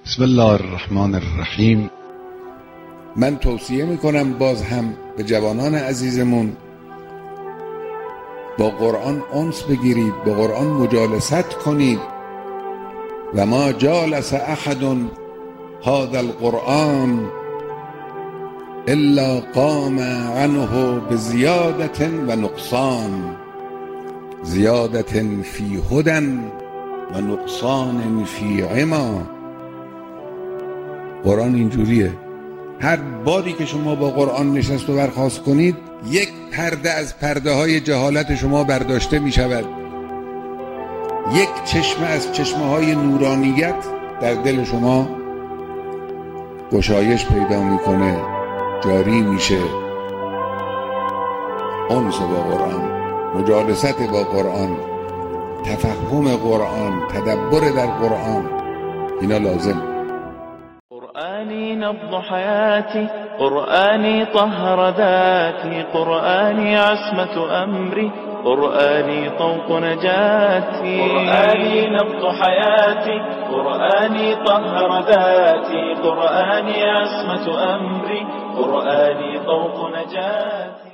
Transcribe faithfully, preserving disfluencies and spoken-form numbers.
بسم الله الرحمن الرحیم. من توصیه میکنم باز هم به جوانان عزیزمون با قرآن انس بگیرید، با قرآن مجالست کنید. و ما جالس احد هذا القرآن الا قام عنه بزیادة و نقصان، زیادة فی هدى و نقصان فی عما. قرآن اینجوریه، هر باری که شما با قرآن نشست و برخاست کنید یک پرده از پرده های جهالت شما برداشته می شود، یک چشمه از چشمه های نورانیت در دل شما گشایش پیدا میکنه، جاری میشه. انس با قرآن، مجالست با قرآن، تفهم قرآن، تدبر در قرآن، اینا لازم. قرآني نبض حياتي، قرآني طهر ذاتي، قرآني عصمة أمري، قرآني طوق نجاتي. قرآني نبض حياتي، قرآني طهر ذاتي، قرآني عصمة أمري، قرآني طوق نجاتي.